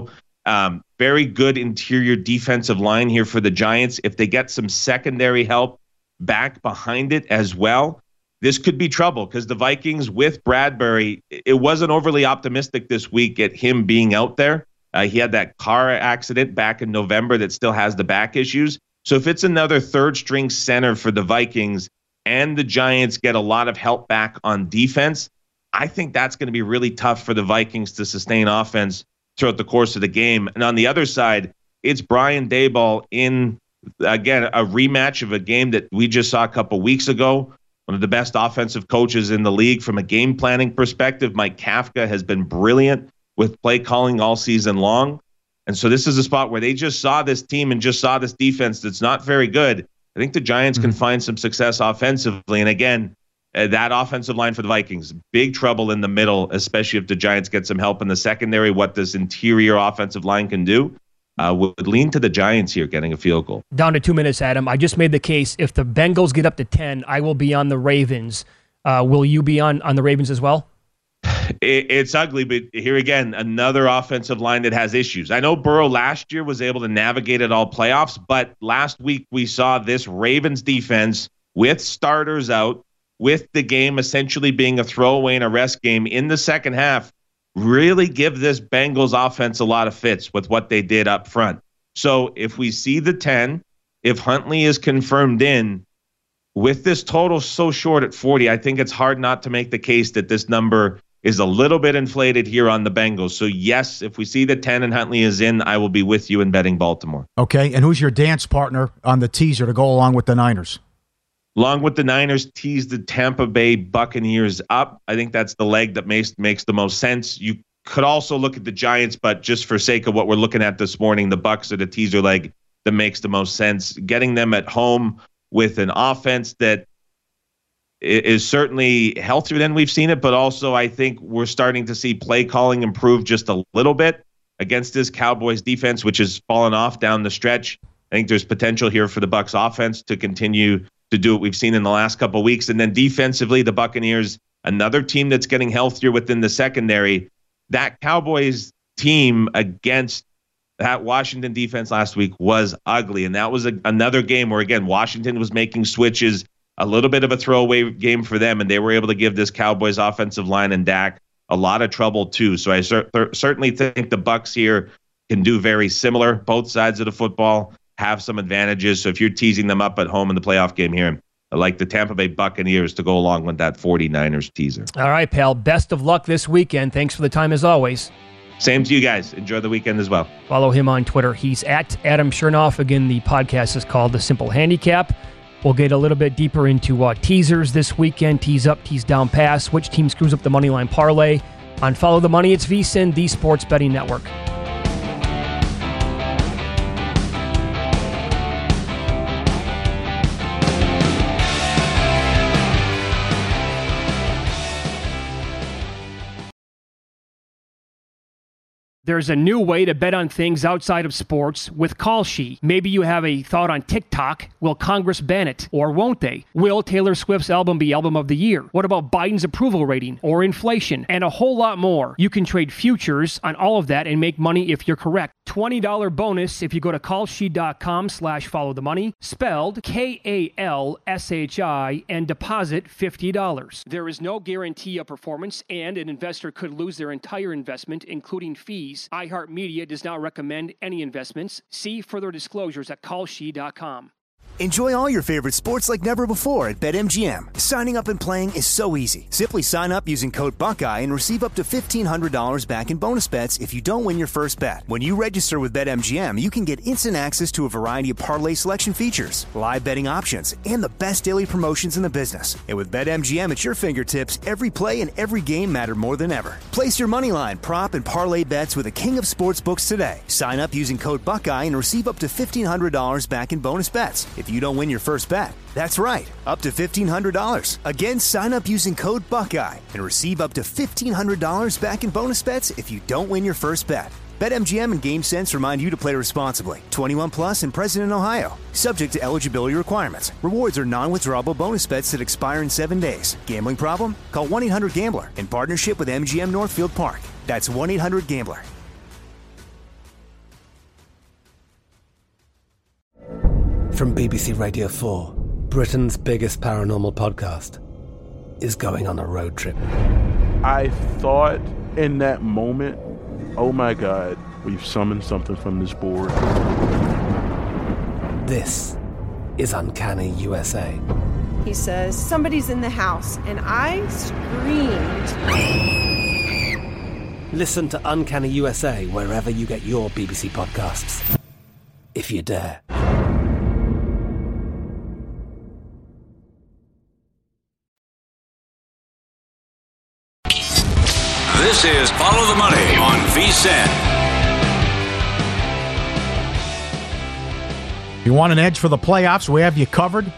Um, very good interior defensive line here for the Giants. If they get some secondary help back behind it as well, this could be trouble because the Vikings with Bradbury, it wasn't overly optimistic this week at him being out there. Uh, he had that car accident back in November that still has the back issues. So if it's another third string center for the Vikings and the Giants get a lot of help back on defense, I think that's going to be really tough for the Vikings to sustain offense throughout the course of the game. And on the other side, it's Brian Daboll in, again, a rematch of a game that we just saw a couple weeks ago. One of the best offensive coaches in the league from a game planning perspective. Mike Kafka has been brilliant with play calling all season long. And so this is a spot where they just saw this team and just saw this defense that's not very good. I think the Giants mm-hmm. can find some success offensively. And again, uh, that offensive line for the Vikings, big trouble in the middle, especially if the Giants get some help in the secondary. What this interior offensive line can do uh, would lean to the Giants here getting a field goal. Down to two minutes, Adam. I just made the case. If the Bengals get up to ten, I will be on the Ravens. Uh, will you be on, on the Ravens as well? It, it's ugly, but here again, another offensive line that has issues. I know Burrow last year was able to navigate it all playoffs, but last week we saw this Ravens defense with starters out, with the game essentially being a throwaway and a rest game in the second half, really give this Bengals offense a lot of fits with what they did up front. So if we see the ten, if Huntley is confirmed in, with this total so short at forty, I think it's hard not to make the case that this number is a little bit inflated here on the Bengals. So yes, if we see the ten and Huntley is in, I will be with you in betting Baltimore. Okay, and who's your dance partner on the teaser to go along with the Niners? Along with the Niners, tease the Tampa Bay Buccaneers up. I think that's the leg that makes makes the most sense. You could also look at the Giants, but just for sake of what we're looking at this morning, the Bucs are the teaser leg that makes the most sense. Getting them at home with an offense that is certainly healthier than we've seen it, but also I think we're starting to see play calling improve just a little bit against this Cowboys defense, which has fallen off down the stretch. I think there's potential here for the Bucs offense to continue to do what we've seen in the last couple of weeks. And then defensively, the Buccaneers, another team that's getting healthier within the secondary. That Cowboys team against that Washington defense last week was ugly. And that was a, another game where, again, Washington was making switches, a little bit of a throwaway game for them, and they were able to give this Cowboys offensive line and Dak a lot of trouble too. So I cer- certainly think the Bucs here can do very similar. Both sides of the football have some advantages. So if you're teasing them up at home in the playoff game here, I like the Tampa Bay Buccaneers to go along with that 49ers teaser. All right, pal. Best of luck this weekend. Thanks for the time as always. Same to you guys. Enjoy the weekend as well. Follow him on Twitter. He's at Adam Chernoff. Again, the podcast is called The Simple Handicap. We'll get a little bit deeper into uh, teasers this weekend. Tease up, tease down, pass. Which team screws up the Moneyline Parlay? On Follow the Money, it's VSiN, the Sports Betting Network. There's a new way to bet on things outside of sports with Kalshi. Maybe you have a thought on TikTok. Will Congress ban it, or won't they? Will Taylor Swift's album be album of the year? What about Biden's approval rating or inflation? And a whole lot more. You can trade futures on all of that and make money if you're correct. twenty dollars bonus if you go to kalshi.com slash follow the money, spelled K A L S H I, and deposit fifty dollars. There is no guarantee of performance, and an investor could lose their entire investment, including fees. iHeartMedia does not recommend any investments. See further disclosures at kalshi dot com. Enjoy all your favorite sports like never before at BetMGM. Signing up and playing is so easy. Simply sign up using code Buckeye and receive up to fifteen hundred dollars back in bonus bets if you don't win your first bet. When you register with BetMGM, you can get instant access to a variety of parlay selection features, live betting options, and the best daily promotions in the business. And with BetMGM at your fingertips, every play and every game matter more than ever. Place your moneyline, prop, and parlay bets with the king of sportsbooks today. Sign up using code Buckeye and receive up to fifteen hundred dollars back in bonus bets if you don't win your first bet. That's right, up to fifteen hundred dollars. Again, sign up using code Buckeye and receive up to fifteen hundred dollars back in bonus bets if you don't win your first bet. BetMGM and GameSense remind you to play responsibly. twenty-one plus and present in Ohio. Subject to eligibility requirements. Rewards are non-withdrawable bonus bets that expire in seven days. Gambling problem? Call one eight hundred gambler in partnership with M G M Northfield Park. That's one eight hundred gambler. From B B C Radio four, Britain's biggest paranormal podcast is going on a road trip. I thought in that moment, oh my God, we've summoned something from this board. This is Uncanny U S A. He says, somebody's in the house, and I screamed. Listen to Uncanny U S A wherever you get your B B C podcasts, if you dare. This is Follow the Money on V S I N. If you want an edge for the playoffs, we have you covered.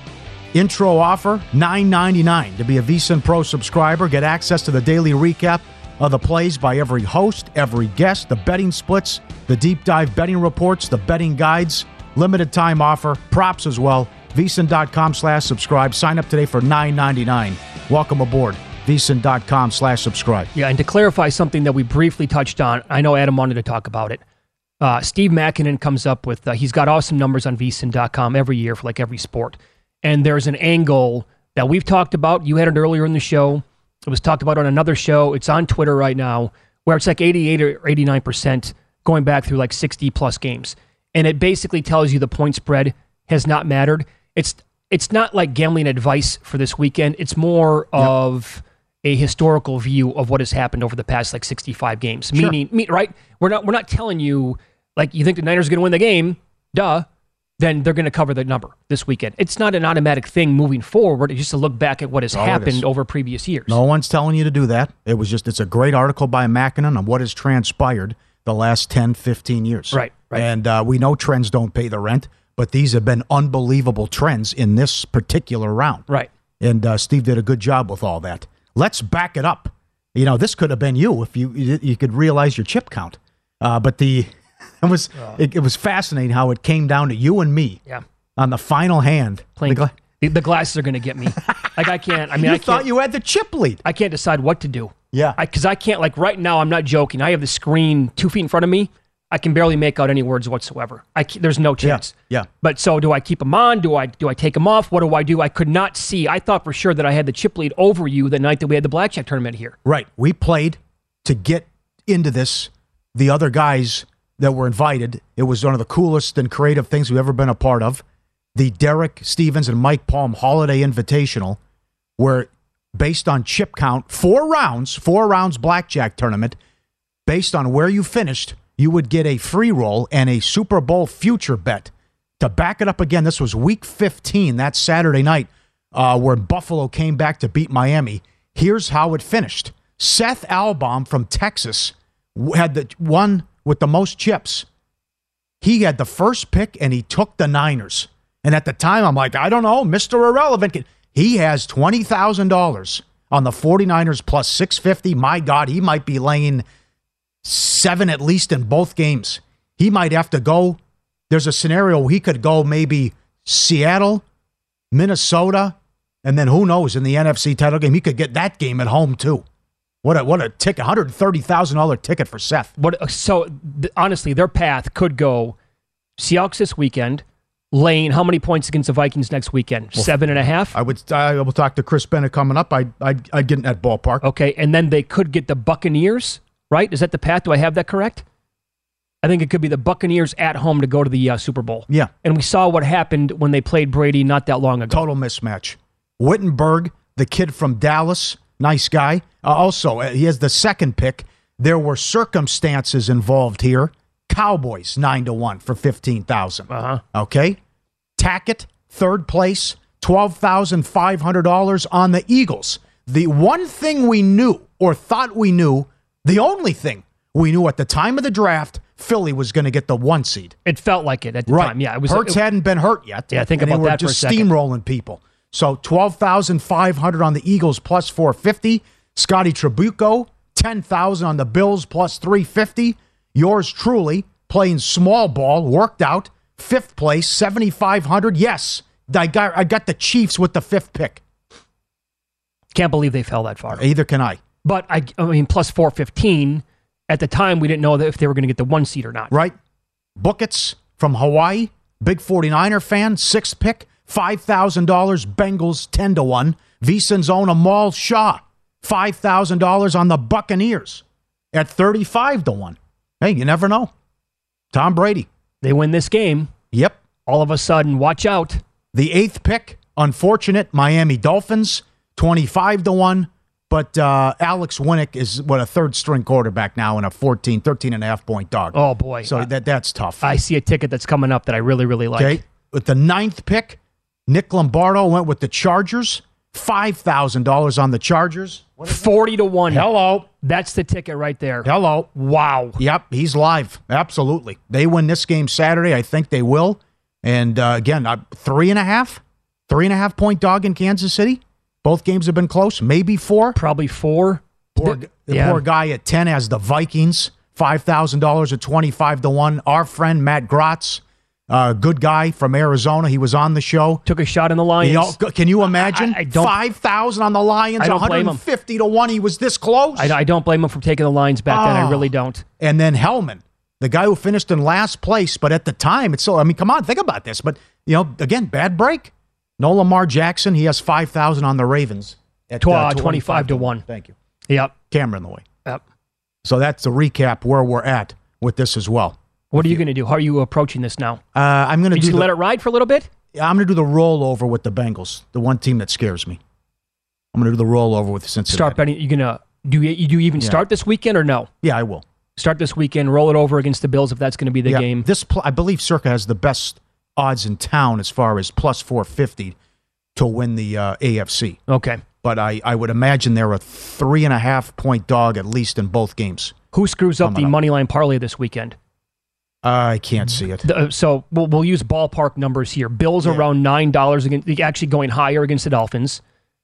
Intro offer, nine ninety-nine to be a V S I N Pro subscriber. Get access to the daily recap of the plays by every host, every guest, the betting splits, the deep dive betting reports, the betting guides, limited time offer, props as well. V S I N dot com slash subscribe. Sign up today for nine ninety-nine. Welcome aboard. V S I N dot com slash subscribe. Yeah, and to clarify something that we briefly touched on, I know Adam wanted to talk about it. Uh, Steve Makinen comes up with, uh, he's got awesome numbers on V S I N dot com every year for like every sport. And there's an angle that we've talked about. You had it earlier in the show. It was talked about on another show. It's on Twitter right now, where it's like eighty-eight or eighty-nine percent going back through like sixty plus games. And it basically tells you the point spread has not mattered. It's it's not like gambling advice for this weekend. It's more yep. of a historical view of what has happened over the past like sixty-five games. Sure. Meaning, me, right? We're not we're not telling you like you think the Niners are going to win the game, duh. Then they're going to cover the number this weekend. It's not an automatic thing moving forward. It's just to look back at what has oh, happened over previous years. No one's telling you to do that. It was just, it's a great article by Makinen on what has transpired the last ten, fifteen years. Right, right. And uh, we know trends don't pay the rent, but these have been unbelievable trends in this particular round. Right. And uh, Steve did a good job with all that. Let's back it up. You know, this could have been you if you you could realize your chip count. Uh, but the... It was uh, it, it was fascinating how it came down to you and me yeah. on the final hand. Playing, the, gla- the, the glasses are going to get me. Like I can't. I mean, you I thought can't, you had the chip lead. I can't decide what to do. Yeah, because I, I can't. Like right now, I'm not joking. I have the screen two feet in front of me. I can barely make out any words whatsoever. I there's no chance. Yeah, yeah. But so do I keep them on? Do I do I take them off? What do I do? I could not see. I thought for sure that I had the chip lead over you the night that we had the blackjack tournament here. Right. We played to get into this. The other guys that were invited, it was one of the coolest and creative things we've ever been a part of. The Derek Stevens and Mike Palm Holiday Invitational, where based on chip count, four rounds, four rounds blackjack tournament, based on where you finished, you would get a free roll and a Super Bowl future bet. To back it up again, this was week fifteen, that Saturday night, uh, where Buffalo came back to beat Miami. Here's how it finished. Seth Albaum from Texas had the one with the most chips. He had the first pick, and he took the Niners. And at the time, I'm like, I don't know, Mister Irrelevant. He has twenty thousand dollars on the 49ers plus six fifty. My God, he might be laying seven at least in both games. He might have to go. There's a scenario where he could go maybe Seattle, Minnesota, and then who knows, in the N F C title game, he could get that game at home too. What a what a ticket! one hundred thirty thousand dollars ticket for Seth. What so th- honestly, their path could go Seahawks this weekend, laying how many points against the Vikings next weekend? Well, Seven and a half. I would. I will talk to Chris Bennett coming up. I I I get in that ballpark. Okay, and then they could get the Buccaneers. Right? Is that the path? Do I have that correct? I think it could be the Buccaneers at home to go to the uh, Super Bowl. Yeah, and we saw what happened when they played Brady not that long ago. Total mismatch. Wittenberg, the kid from Dallas. Nice guy. Uh, also, uh, he has the second pick. There were circumstances involved here. Cowboys, nine to one for fifteen thousand dollars. Uh-huh. Okay. Tackett, third place, twelve thousand five hundred dollars on the Eagles. The one thing we knew, or thought we knew, the only thing we knew at the time of the draft, Philly was going to get the one seed. It felt like it at the right. time. Yeah, it was. Hurts it, hadn't been hurt yet. Yeah, think and about they were that just for a second. steamrolling people. So twelve thousand five hundred dollars on the Eagles plus four hundred fifty dollars. Scotty Trabuco, ten thousand dollars on the Bills plus three hundred fifty dollars. Yours truly, playing small ball, worked out, fifth place, seven thousand five hundred dollars. Yes, I got, I got the Chiefs with the fifth pick. Can't believe they fell that far. Either can I. But, I, I mean, plus four fifteen, at the time, we didn't know that if they were going to get the one seed or not. Right. Buckets from Hawaii, Big 49er fan, sixth pick, five thousand dollars. Bengals ten to one. VSiN's own Amal Shaw, five thousand dollars on the Buccaneers at thirty-five to one. Hey, you never know. Tom Brady. They win this game. Yep. All of a sudden, watch out. The eighth pick, unfortunate, Miami Dolphins, twenty-five to one. But uh, Alex Winnick is, what, a third-string quarterback now and a fourteen, thirteen and a half point dog. Oh, boy. So I, that that's tough. I see a ticket that's coming up that I really, really like. Okay. With the ninth pick, Nick Lombardo went with the Chargers, five thousand dollars on the Chargers. forty to one. Hello. That's the ticket right there. Hello. Wow. Yep, he's live. Absolutely. They win this game Saturday. I think they will. And uh, again, uh, three and a half, three and a half point dog in Kansas City. Both games have been close. Maybe four. Probably four. Poor, the, the yeah. poor guy at ten has the Vikings, five thousand dollars at twenty-five to one. Our friend Matt Grotz, uh, good guy from Arizona. He was on the show. Took a shot in the Lions. You know, can you imagine? I, I don't, five thousand on the Lions, I don't one hundred fifty to one. He was this close. I, I don't blame him for taking the Lions back oh. then. I really don't. And then Hellman, the guy who finished in last place, but at the time, it's so, I mean, come on, think about this. But, you know, again, bad break. No Lamar Jackson. He has five thousand on the Ravens. At, Tw- uh, twenty-five to one. Thank you. Yep. Camera in the way. Yep. So that's a recap where we're at with this as well. What are you going to do? How are you approaching this now? Uh, I'm going to just the, let it ride for a little bit? I'm going to do the rollover with the Bengals, the one team that scares me. I'm going to do the rollover with Cincinnati. Start betting. You going to do you, do you even yeah. start this weekend or no? Yeah, I will. Start this weekend, roll it over against the Bills if that's going to be the yeah, game. This pl- I believe Circa has the best odds in town as far as plus four fifty to win the uh, A F C. Okay. But I, I would imagine they're a three and a half point dog at least in both games. Who screws up the up. money line parlay this weekend? Uh, I can't see it. The, so we'll, we'll use ballpark numbers here. Bills yeah. around nine dollars against, actually going higher against the Dolphins.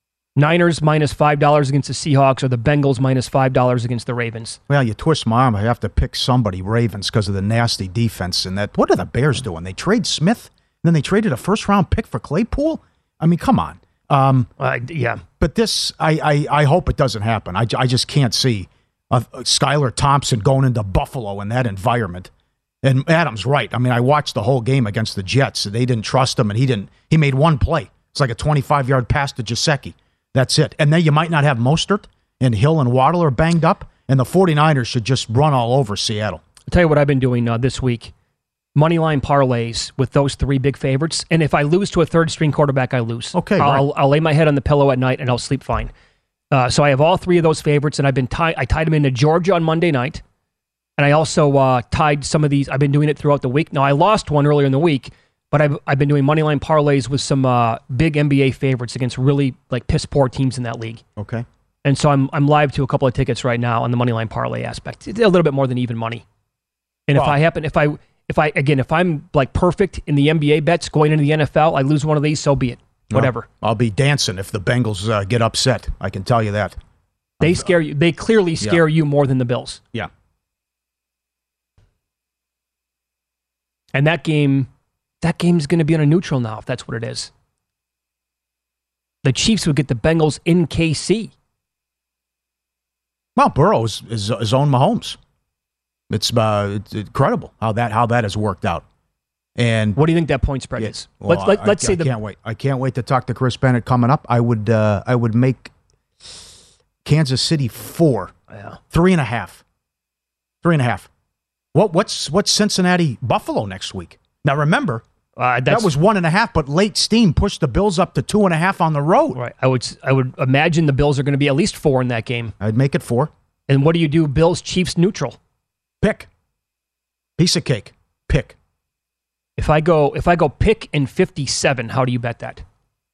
Niners minus five dollars against the Seahawks, or the Bengals minus five dollars against the Ravens. Well, you twist my arm. I have to pick somebody, Ravens, because of the nasty defense. And that. What are the Bears doing? They trade Smith, then they traded a first round pick for Claypool. I mean, come on. Um, uh, yeah. But this, I, I, I hope it doesn't happen. I, I just can't see uh, Skylar Thompson going into Buffalo in that environment. And Adam's right. I mean, I watched the whole game against the Jets. They didn't trust him, and he didn't. He made one play. It's like a twenty-five-yard pass to Gesicki. That's it. And then you might not have Mostert, and Hill and Waddle are banged up, and the 49ers should just run all over Seattle. I'll tell you what I've been doing uh, this week. Moneyline parlays with those three big favorites. And if I lose to a third-string quarterback, I lose. Okay, I'll, right. I'll lay my head on the pillow at night, and I'll sleep fine. Uh, so I have all three of those favorites, and I've been tie- I tied them into Georgia on Monday night. And I also uh, tied some of these. I've been doing it throughout the week. Now, I lost one earlier in the week, but I've, I've been doing moneyline parlays with some uh, big N B A favorites against really like piss-poor teams in that league. Okay. And so I'm I'm live to a couple of tickets right now on the moneyline parlay aspect. It's a little bit more than even money. And well, if I happen, if I, if I, again, if I'm like perfect in the N B A bets going into the N F L, I lose one of these, so be it. Whatever. Well, I'll be dancing if the Bengals uh, get upset. I can tell you that. They scare you. They clearly scare yeah. you more than the Bills. Yeah. And that game, that game's going to be on a neutral now, if that's what it is. The Chiefs would get the Bengals in K C. Well, Burrow is, is his own Mahomes. It's, uh, it's incredible how that how that has worked out. And what do you think that point spread yeah, is? Well, let's let, I, let's I, say I the. can't wait. I can't wait to talk to Chris Bennett coming up. I would uh, I would make Kansas City four, yeah. three and a half, three and a half. What what's what's Cincinnati Buffalo next week? Now remember. Uh, that was one and a half, but late steam pushed the Bills up to two and a half on the road. Right. I would I would imagine the Bills are going to be at least four in that game. I'd make it four. And what do you do? Bills Chiefs neutral. Pick. Piece of cake. Pick. If I go if I go pick in fifty-seven, how do you bet that?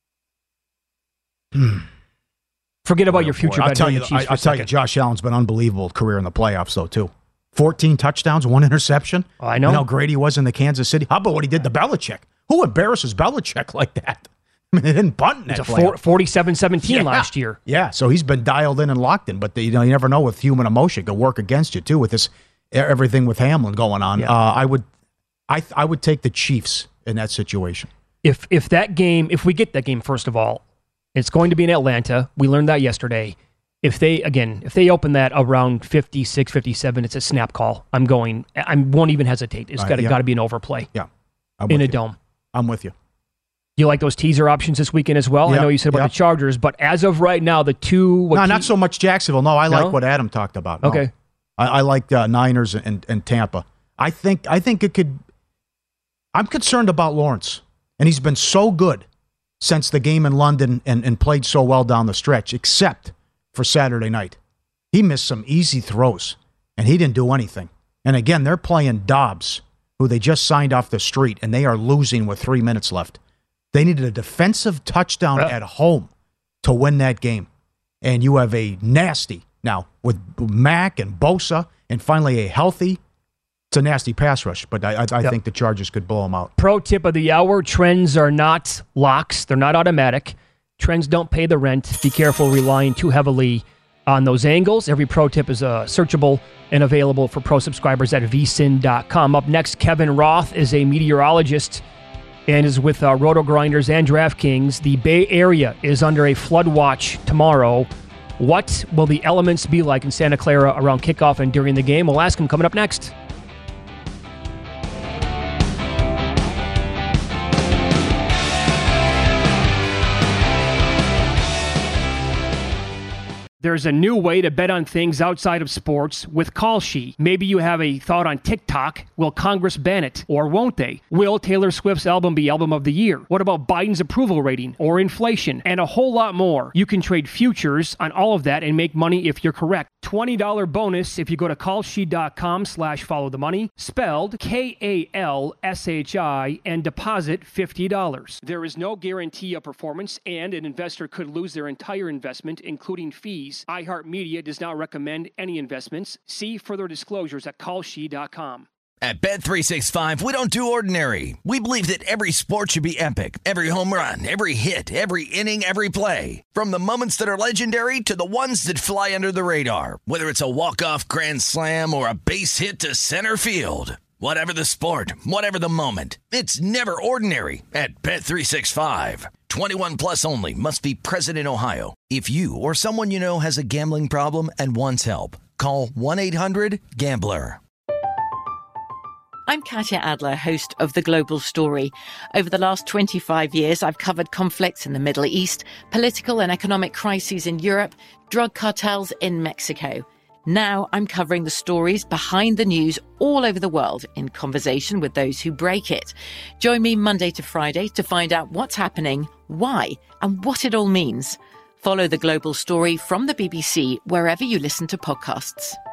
Hmm. Forget about oh, your future boy. bet. I'll tell you. I, I'll tell you. Josh Allen's been an unbelievable career in the playoffs, though too. fourteen touchdowns, one interception. Oh, I know. You know how great he was in the Kansas City. How about what he did to Belichick? Who embarrasses Belichick like that? I mean, they didn't bunt in that play. forty-seven seventeen yeah. last year. Yeah, so he's been dialed in and locked in. But the, you know, you never know with human emotion could work against you too with this everything with Hamlin going on. Yeah. Uh, I would, I I would take the Chiefs in that situation. If if that game, if we get that game, first of all, it's going to be in Atlanta. We learned that yesterday. If they, again, if they open that around fifty-six, fifty-seven, it's a snap call. I'm going, I won't even hesitate. It's got to yeah. got to be an overplay. Yeah. I'm in a you. dome. I'm with you. You like those teaser options this weekend as well? Yep, I know you said about yep. the Chargers, but as of right now, the two... What no, te- not so much Jacksonville. No, I No? like what Adam talked about. No. Okay. I, I like uh, Niners and, and Tampa. I think I think it could... I'm concerned about Lawrence, and he's been so good since the game in London and, and played so well down the stretch, except for Saturday night. He missed some easy throws, and he didn't do anything. And again, they're playing Dobbs, who they just signed off the street, and they are losing with three minutes left. They needed a defensive touchdown Yeah. at home to win that game. And you have a nasty, now, with Mack and Bosa, and finally a healthy, it's a nasty pass rush, but I, I, I Yep. think the Chargers could blow them out. Pro tip of the hour, trends are not locks. They're not automatic. Trends don't pay the rent. Be careful relying too heavily on those angles. Every pro tip is uh, searchable and available for pro subscribers at v sin dot com. Up next, Kevin Roth is a meteorologist and is with uh, Roto Grinders and DraftKings. The Bay Area is under a flood watch tomorrow. What will the elements be like in Santa Clara around kickoff and during the game? We'll ask him coming up next. There's a new way to bet on things outside of sports with Kalshi. Maybe you have a thought on TikTok. Will Congress ban it, or won't they? Will Taylor Swift's album be album of the year? What about Biden's approval rating or inflation? And a whole lot more. You can trade futures on all of that and make money if you're correct. twenty dollars bonus if you go to kalshi.com slash follow the money, spelled K A L S H I, and deposit fifty dollars. There is no guarantee of performance, and an investor could lose their entire investment, including fees. iHeartMedia does not recommend any investments. See further disclosures at kalshi dot com. At Bet three sixty-five, we don't do ordinary. We believe that every sport should be epic. Every home run, every hit, every inning, every play. From the moments that are legendary to the ones that fly under the radar. Whether it's a walk-off grand slam or a base hit to center field. Whatever the sport, whatever the moment, it's never ordinary at Bet three sixty-five. twenty-one plus only. Must be present in Ohio. If you or someone you know has a gambling problem and wants help, call one eight hundred gambler. I'm Katya Adler, host of The Global Story. Over the last twenty-five years, I've covered conflicts in the Middle East, political and economic crises in Europe, drug cartels in Mexico. Now I'm covering the stories behind the news all over the world in conversation with those who break it. Join me Monday to Friday to find out what's happening, why, and what it all means. Follow The Global Story from the B B C wherever you listen to podcasts.